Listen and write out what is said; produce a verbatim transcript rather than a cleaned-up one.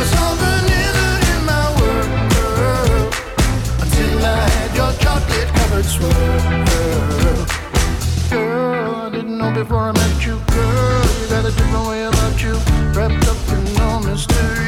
something new in my world until I had your chocolate covered swirl. Girl, I didn't know before I met you, girl. You got a different way about you, wrapped up in all mystery.